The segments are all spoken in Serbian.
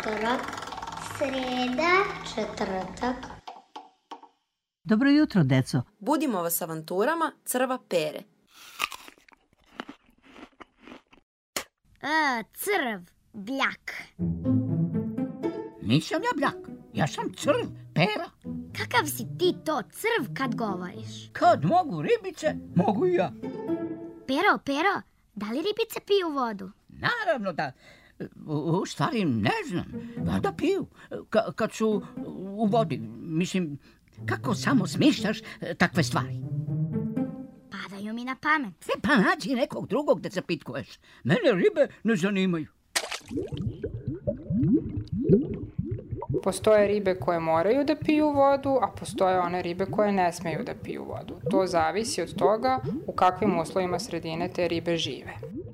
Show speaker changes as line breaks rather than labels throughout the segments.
utorak, sreda, četvrtak.
Dobro jutro, deco.
Budimo vas avanturama Crva Pere.
Crv, bljak.
Nisam ja bljak, ja sam crv, Pera.
Kakav si ti to crv kad govoriš?
Kad mogu ribice, mogu i ja.
Pero, da li ribice piju vodu?
Naravno da, u stvari ne znam, da piju, kad su u vodi, mislim, kako samo smišljaš takve stvari?
Padaju mi na pamet.
Pa nađi nekog drugog da zapitkuješ, mene ribe ne zanimaju.
Postoje ribe koje moraju da piju vodu, a postoje one ribe koje ne smeju da piju vodu. To zavisi od toga u kakvim uslovima sredine te ribe žive.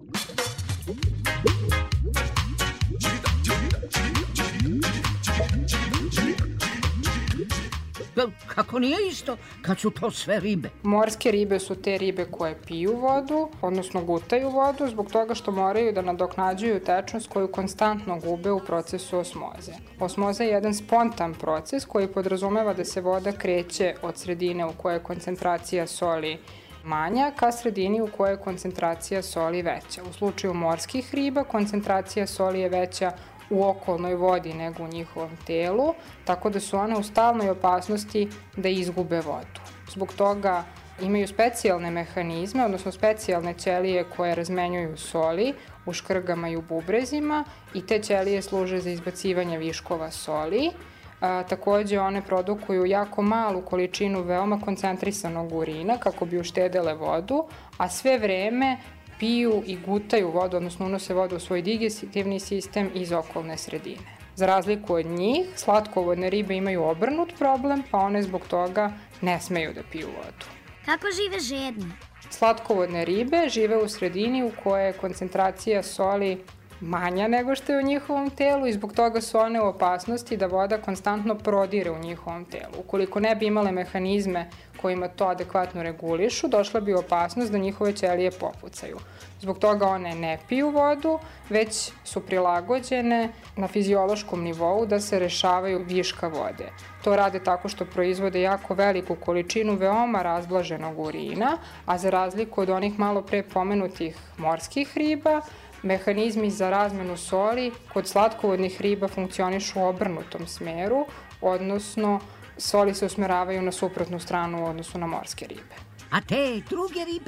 Kako nije isto kad su to sve ribe?
Morske ribe su te ribe koje piju vodu, odnosno gutaju vodu, zbog toga što moraju da nadoknađuju tečnost koju konstantno gube u procesu osmoze. Osmoza je jedan spontan proces koji podrazumeva da se voda kreće od sredine u kojoj je koncentracija soli manja ka sredini u kojoj je koncentracija soli veća. U slučaju morskih riba koncentracija soli je veća u okolnoj vodi nego u njihovom telu, tako da su one u stalnoj opasnosti da izgube vodu. Zbog toga imaju specijalne mehanizme, odnosno specijalne ćelije koje razmenjuju soli u škrgama i u bubrezima i te ćelije služe za izbacivanje viškova soli. Takođe one produkuju jako malu količinu veoma koncentrisanog urina kako bi uštedele vodu, a sve vreme piju i gutaju vodu, odnosno unose vodu u svoj digestivni sistem iz okolne sredine. Za razliku od njih, slatkovodne ribe imaju obrnut problem, pa one zbog toga ne smeju da piju vodu.
Kako žive žedne?
Slatkovodne ribe žive u sredini u kojoj je koncentracija soli manja nego što je u njihovom telu i zbog toga su one u opasnosti da voda konstantno prodire u njihovom telu. Ukoliko ne bi imale mehanizme kojima to adekvatno regulišu, došla bi opasnost da njihove ćelije popucaju. Zbog toga one ne piju vodu, već su prilagođene na fiziološkom nivou da se rešavaju viška vode. To rade tako što proizvode jako veliku količinu veoma razblaženog urina, a za razliku od onih malo pre pomenutih morskih riba, mehanizmi za razmenu soli kod slatkovodnih riba funkcionišu u obrnutom smeru, odnosno soli se usmeravaju na suprotnu stranu u odnosu na morske ribe.
A te druge ribe?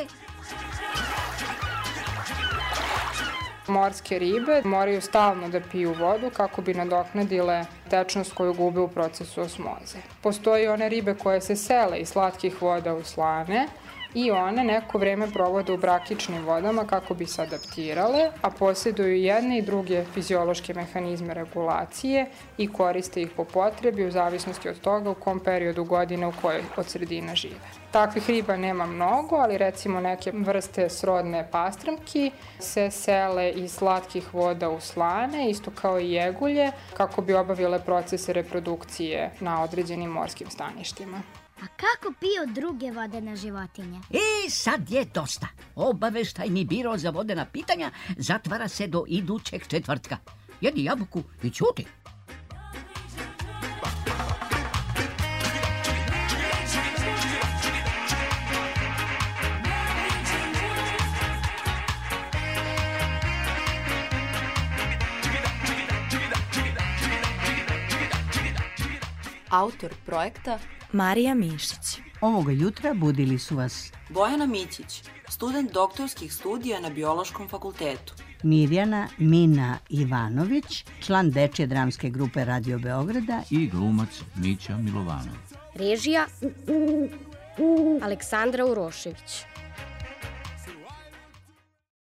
Morske ribe moraju stalno da piju vodu kako bi nadoknadile tečnost koju gube u procesu osmoze. Postoji one ribe koje se sele iz slatkih voda u slane i one neko vreme provode u brakičnim vodama kako bi se adaptirale, a posjeduju jedne i druge fiziološke mehanizme regulacije i koriste ih po potrebi u zavisnosti od toga u kom periodu godine u kojoj od sredina žive. Takvih riba nema mnogo, ali recimo neke vrste srodne pastrmki se sele iz slatkih voda u slane, isto kao i jegulje, kako bi obavile procese reprodukcije na određenim morskim staništima.
A kako piju druge vodene životinje?
Sad je dosta. Obaveštajni biro za vodena pitanja zatvara se do idućeg četvrtka. Jedi jabuku i ćuti.
Autor projekta
Marija Mišić.
Ovoga jutra budili su vas
Bojana Mićić, student doktorskih studija na Biološkom fakultetu.
Mirjana Mina Ivanović, član dečje dramske grupe Radio Beograda
i glumac Mića Milovanov.
Režija Aleksandra Urošević.